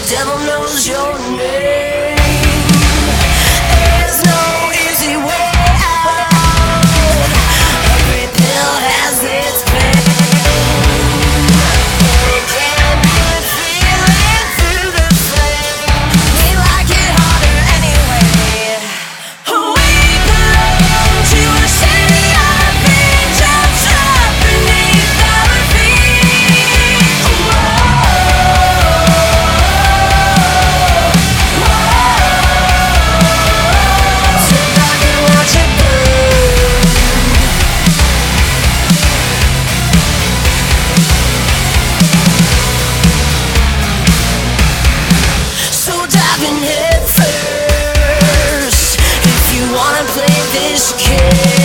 devil knows your name. There's no easy way out. Every pill has its pain. We can feel it through the flame. We like it harder anyway. We belong to a city of angels trapped beneath our feet. Sit back and watch it burn. So dive in head first if you wanna play this game.